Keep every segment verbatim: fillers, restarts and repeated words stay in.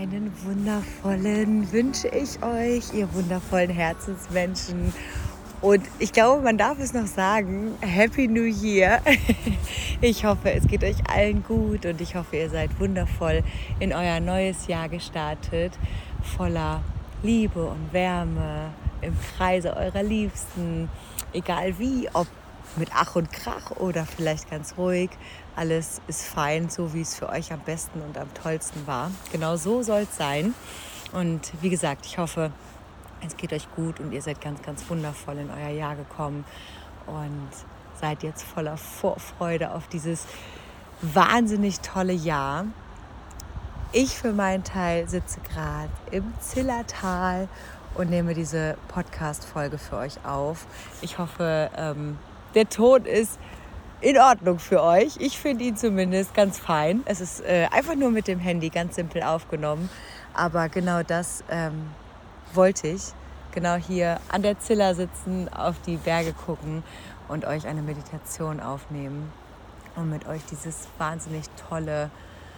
einen wundervollen wünsche ich euch, ihr wundervollen Herzensmenschen. Und ich glaube, man darf es noch sagen, Happy New Year. Ich hoffe, es geht euch allen gut und ich hoffe, ihr seid wundervoll in euer neues Jahr gestartet, voller Liebe und Wärme, im Kreise eurer Liebsten, egal wie, ob mit Ach und Krach oder vielleicht ganz ruhig. Alles ist fein, so wie es für euch am besten und am tollsten war. Genau so soll es sein. Und wie gesagt, ich hoffe, es geht euch gut und ihr seid ganz, ganz wundervoll in euer Jahr gekommen und seid jetzt voller Vorfreude auf dieses wahnsinnig tolle Jahr. Ich für meinen Teil sitze gerade im Zillertal und nehme diese Podcast-Folge für euch auf. Ich hoffe, ähm, der Ton ist in Ordnung für euch. Ich finde ihn zumindest ganz fein. Es ist äh, einfach nur mit dem Handy ganz simpel aufgenommen. Aber genau das ähm, wollte ich. Genau hier an der Ziller sitzen, auf die Berge gucken und euch eine Meditation aufnehmen. Und mit euch dieses wahnsinnig tolle,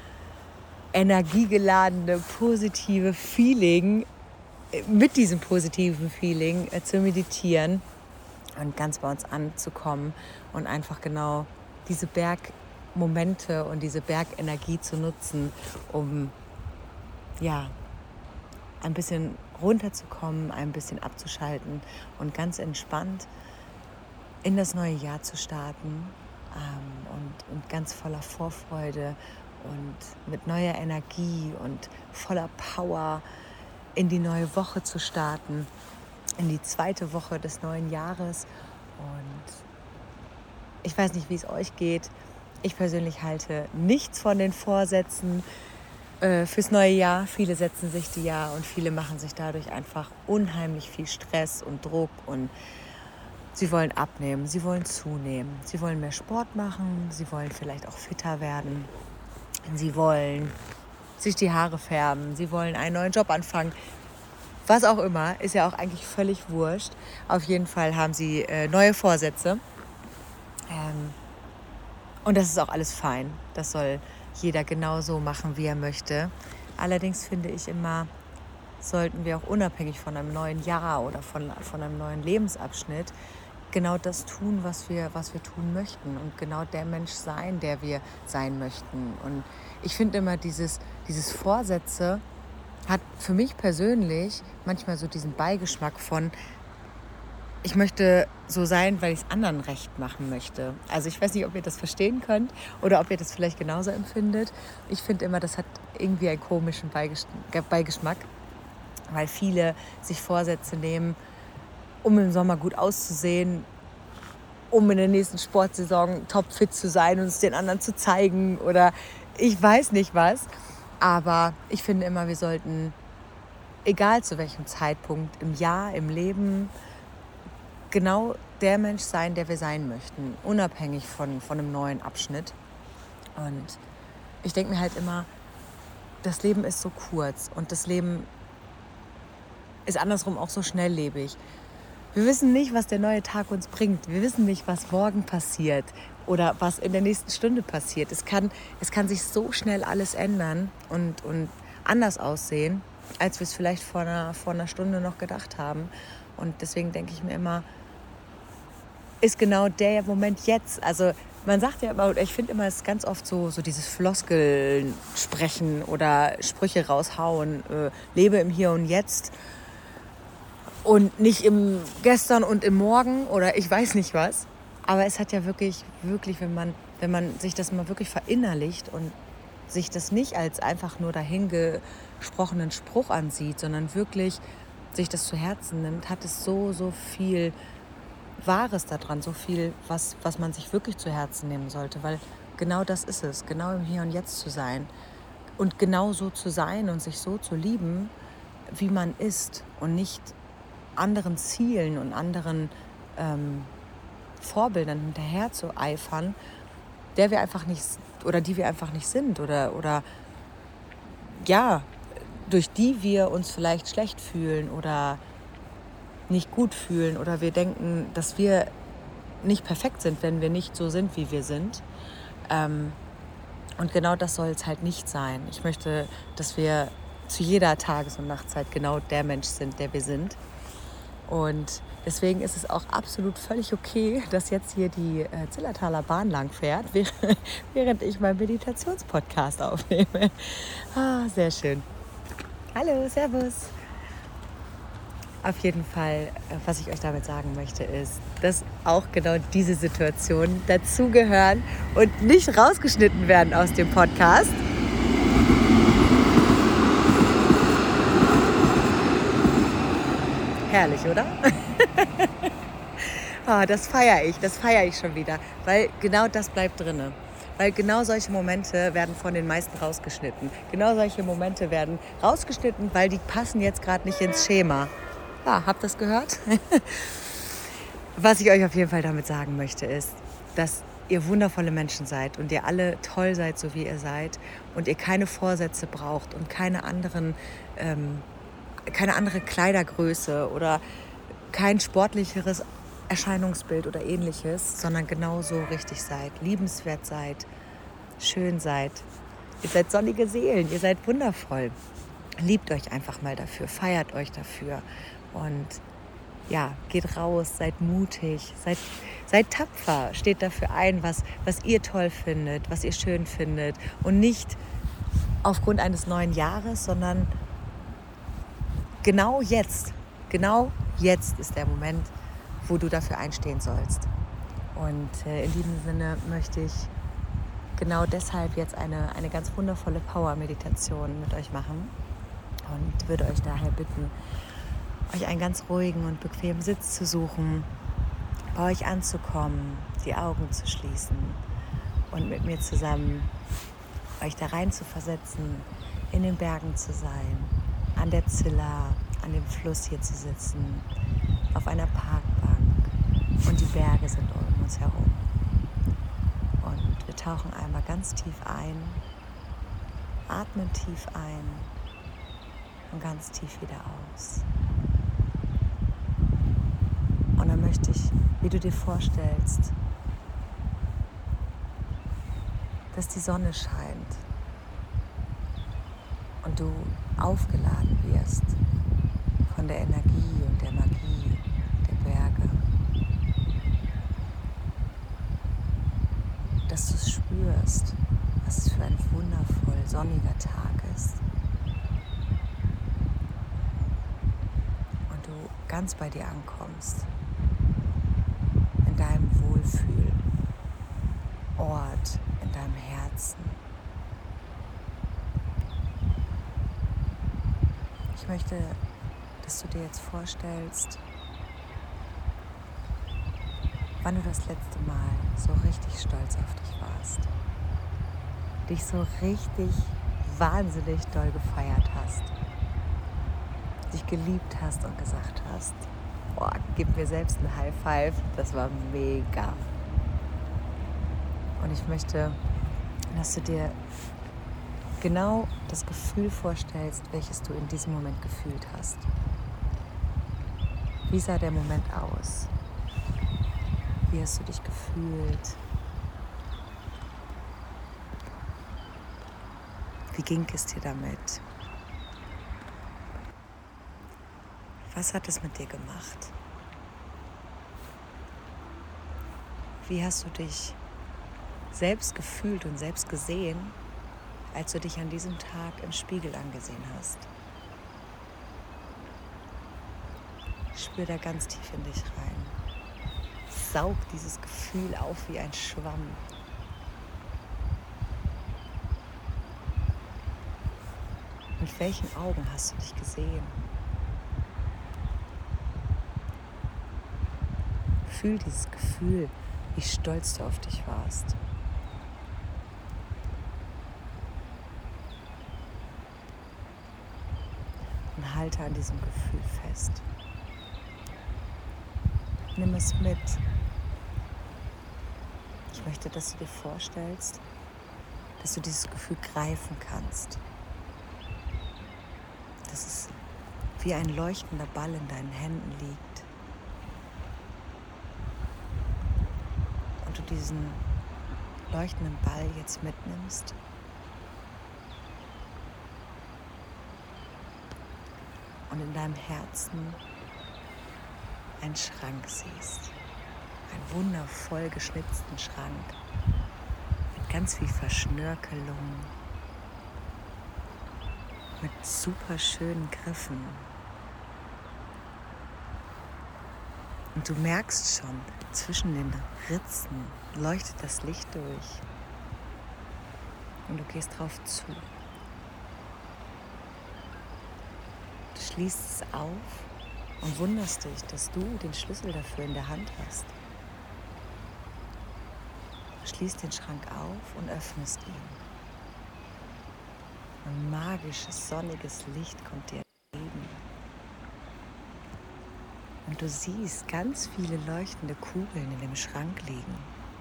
energiegeladene, positive Feeling, mit diesem positiven Feeling äh, zu meditieren und ganz bei uns anzukommen und einfach genau diese Bergmomente und diese Bergenergie zu nutzen, um ja, ein bisschen runterzukommen, ein bisschen abzuschalten und ganz entspannt in das neue Jahr zu starten ähm, und, und ganz voller Vorfreude und mit neuer Energie und voller Power in die neue Woche zu starten, in die zweite Woche des neuen Jahres. Und ich weiß nicht, wie es euch geht. Ich persönlich halte nichts von den Vorsätzen äh, fürs neue Jahr. Viele setzen sich die ja und viele machen sich dadurch einfach unheimlich viel Stress und Druck und sie wollen abnehmen, sie wollen zunehmen, sie wollen mehr Sport machen, sie wollen vielleicht auch fitter werden, sie wollen sich die Haare färben, sie wollen einen neuen Job anfangen. Was auch immer, ist ja auch eigentlich völlig wurscht. Auf jeden Fall haben sie äh, neue Vorsätze. Ähm, und das ist auch alles fein. Das soll jeder genauso machen, wie er möchte. Allerdings finde ich immer, sollten wir auch unabhängig von einem neuen Jahr oder von, von einem neuen Lebensabschnitt genau das tun, was wir, was wir tun möchten und genau der Mensch sein, der wir sein möchten. Und ich finde immer, dieses, dieses Vorsätze hat für mich persönlich manchmal so diesen Beigeschmack von, ich möchte so sein, weil ich es anderen recht machen möchte. Also ich weiß nicht, ob ihr das verstehen könnt oder ob ihr das vielleicht genauso empfindet. Ich finde immer, das hat irgendwie einen komischen Beigeschmack, weil viele sich Vorsätze nehmen, um im Sommer gut auszusehen, um in der nächsten Sportsaison topfit zu sein und es den anderen zu zeigen oder ich weiß nicht was. Aber ich finde immer, wir sollten, egal zu welchem Zeitpunkt im Jahr, im Leben, genau der Mensch sein, der wir sein möchten, unabhängig von, von einem neuen Abschnitt. Und ich denke mir halt immer, das Leben ist so kurz und das Leben ist andersrum auch so schnelllebig. Wir wissen nicht, was der neue Tag uns bringt. Wir wissen nicht, was morgen passiert oder was in der nächsten Stunde passiert. Es kann, es kann sich so schnell alles ändern und, und anders aussehen, als wir es vielleicht vor einer, vor einer Stunde noch gedacht haben. Und deswegen denke ich mir immer, ist genau der Moment jetzt. Also man sagt ja immer, ich finde immer, es ist ganz oft so, so dieses Floskeln sprechen oder Sprüche raushauen, äh, lebe im Hier und Jetzt. Und nicht im Gestern und im Morgen oder ich weiß nicht was. Aber es hat ja wirklich, wirklich, wenn man, wenn man sich das mal wirklich verinnerlicht und sich das nicht als einfach nur dahingesprochenen Spruch ansieht, sondern wirklich sich das zu Herzen nimmt, hat es so, so viel Wahres daran, so viel, was, was man sich wirklich zu Herzen nehmen sollte. Weil genau das ist es, genau im Hier und Jetzt zu sein. Und genau so zu sein und sich so zu lieben, wie man ist und nicht anderen Zielen und anderen ähm, Vorbildern hinterher zu eifern, der wir einfach nicht oder die wir einfach nicht sind oder, oder ja, durch die wir uns vielleicht schlecht fühlen oder nicht gut fühlen oder wir denken, dass wir nicht perfekt sind, wenn wir nicht so sind, wie wir sind. Ähm, und genau das soll es halt nicht sein. Ich möchte, dass wir zu jeder Tages- und Nachtzeit genau der Mensch sind, der wir sind. Und deswegen ist es auch absolut völlig okay, dass jetzt hier die äh, Zillertaler Bahn lang fährt, während ich meinen Meditationspodcast aufnehme. Ah, sehr schön. Hallo, servus. Auf jeden Fall, was ich euch damit sagen möchte, ist, dass auch genau diese Situationen dazugehören und nicht rausgeschnitten werden aus dem Podcast. Herrlich, oder? Oh, das feiere ich, das feiere ich schon wieder, weil genau das bleibt drinne. Weil genau solche Momente werden von den meisten rausgeschnitten. Genau solche Momente werden rausgeschnitten, weil die passen jetzt gerade nicht ins Schema. Ja, habt ihr das gehört? Was ich euch auf jeden Fall damit sagen möchte, ist, dass ihr wundervolle Menschen seid und ihr alle toll seid, so wie ihr seid und ihr keine Vorsätze braucht und keine anderen, ähm, keine andere Kleidergröße oder kein sportlicheres Erscheinungsbild oder ähnliches, sondern genauso richtig seid, liebenswert seid, schön seid. Ihr seid sonnige Seelen, ihr seid wundervoll. Liebt euch einfach mal dafür, feiert euch dafür und ja, geht raus, seid mutig, seid, seid tapfer, steht dafür ein, was, was ihr toll findet, was ihr schön findet und nicht aufgrund eines neuen Jahres, sondern genau jetzt, genau jetzt ist der Moment, wo du dafür einstehen sollst. Und äh, in diesem Sinne möchte ich genau deshalb jetzt eine, eine ganz wundervolle Power-Meditation mit euch machen und würde euch daher bitten, euch einen ganz ruhigen und bequemen Sitz zu suchen, bei euch anzukommen, die Augen zu schließen und mit mir zusammen euch da rein zu versetzen, in den Bergen zu sein, an der Ziller, an dem Fluss hier zu sitzen, auf einer Parkbank und die Berge sind um uns herum. Und wir tauchen einmal ganz tief ein, atmen tief ein und ganz tief wieder aus. Und dann möchte ich, wie du dir vorstellst, dass die Sonne scheint und du aufgeladen wirst von der Energie und der Magie der Berge. Dass du es spürst, was es für ein wundervoll sonniger Tag ist. Und du ganz bei dir ankommst, in deinem Wohlfühlort, in deinem Herzen. Ich möchte, dass du dir jetzt vorstellst, wann du das letzte Mal so richtig stolz auf dich warst. Dich so richtig wahnsinnig doll gefeiert hast. Dich geliebt hast und gesagt hast, boah, gib mir selbst ein High Five, das war mega. Und ich möchte, dass du dir genau das Gefühl vorstellst, welches du in diesem Moment gefühlt hast. Wie sah der Moment aus? Wie hast du dich gefühlt? Wie ging es dir damit? Was hat es mit dir gemacht? Wie hast du dich selbst gefühlt und selbst gesehen, als du dich an diesem Tag im Spiegel angesehen hast? Spür da ganz tief in dich rein. Saug dieses Gefühl auf wie ein Schwamm. Mit welchen Augen hast du dich gesehen? Fühl dieses Gefühl, wie stolz du auf dich warst. Und halte an diesem Gefühl fest. Nimm es mit. Ich möchte, dass du dir vorstellst, dass du dieses Gefühl greifen kannst. Dass es wie ein leuchtender Ball in deinen Händen liegt. Und du diesen leuchtenden Ball jetzt mitnimmst und in deinem Herzen einen Schrank siehst. Einen wundervoll geschnitzten Schrank mit ganz viel Verschnörkelung, mit super schönen Griffen. Und du merkst schon, zwischen den Ritzen leuchtet das Licht durch. Und du gehst drauf zu. Du schließt es auf und wunderst dich, dass du den Schlüssel dafür in der Hand hast. Du schließt den Schrank auf und öffnest ihn. Ein magisches, sonniges Licht kommt dir entgegen. Und du siehst ganz viele leuchtende Kugeln in dem Schrank liegen.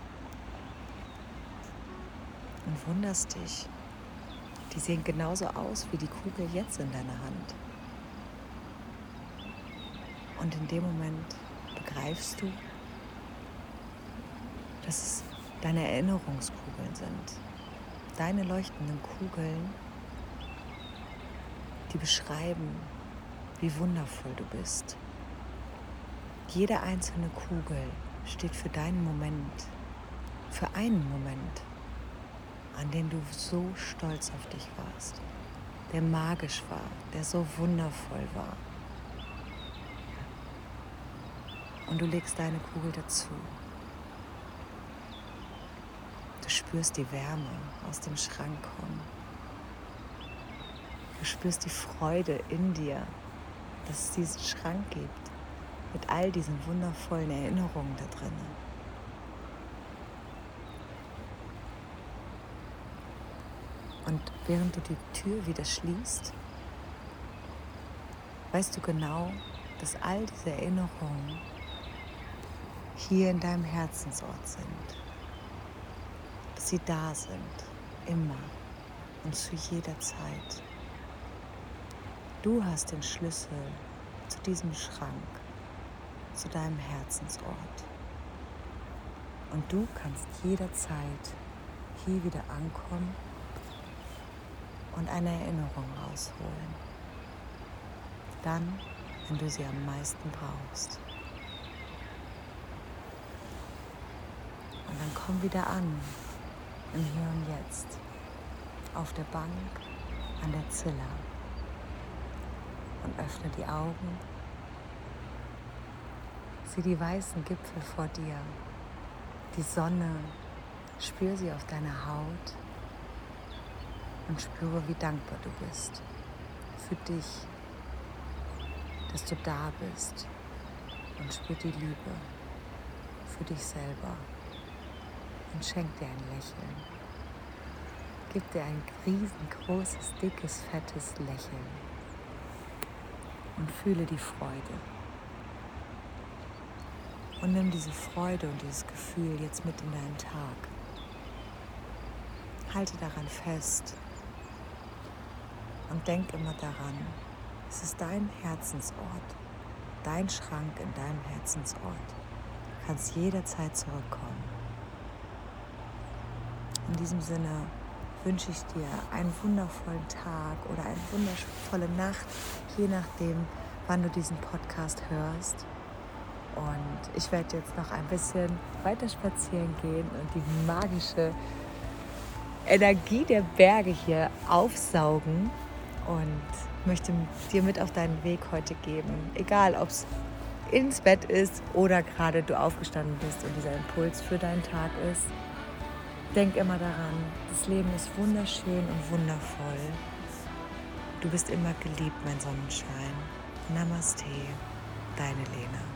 Und wunderst dich, die sehen genauso aus wie die Kugel jetzt in deiner Hand. Und in dem Moment begreifst du, dass es deine Erinnerungskugeln sind. Deine leuchtenden Kugeln, die beschreiben, wie wundervoll du bist. Jede einzelne Kugel steht für deinen Moment, für einen Moment, an dem du so stolz auf dich warst, der magisch war, der so wundervoll war. Und du legst deine Kugel dazu. Du spürst die Wärme aus dem Schrank kommen. Du spürst die Freude in dir, dass es diesen Schrank gibt, mit all diesen wundervollen Erinnerungen da drin. Und während du die Tür wieder schließt, weißt du genau, dass all diese Erinnerungen hier in deinem Herzensort sind. Dass sie da sind, immer und zu jeder Zeit. Du hast den Schlüssel zu diesem Schrank, zu deinem Herzensort. Und du kannst jederzeit hier wieder ankommen und eine Erinnerung rausholen. Dann, wenn du sie am meisten brauchst. Und dann komm wieder an, im Hier und Jetzt, auf der Bank, an der Zilla. Und öffne die Augen. Sieh die weißen Gipfel vor dir, die Sonne, spür sie auf deiner Haut und spüre, wie dankbar du bist für dich, dass du da bist, und spür die Liebe für dich selber und schenk dir ein Lächeln. Gib dir ein riesengroßes, dickes, fettes Lächeln und fühle die Freude. Und nimm diese Freude und dieses Gefühl jetzt mit in deinen Tag. Halte daran fest und denk immer daran, es ist dein Herzensort, dein Schrank in deinem Herzensort. Du kannst jederzeit zurückkommen. In diesem Sinne wünsche ich dir einen wundervollen Tag oder eine wundervolle Nacht, je nachdem, wann du diesen Podcast hörst. Und ich werde jetzt noch ein bisschen weiter spazieren gehen und die magische Energie der Berge hier aufsaugen und möchte dir mit auf deinen Weg heute geben. Egal, ob es ins Bett ist oder gerade du aufgestanden bist und dieser Impuls für deinen Tag ist. Denk immer daran, das Leben ist wunderschön und wundervoll. Du bist immer geliebt, mein Sonnenschein. Namaste, deine Lena.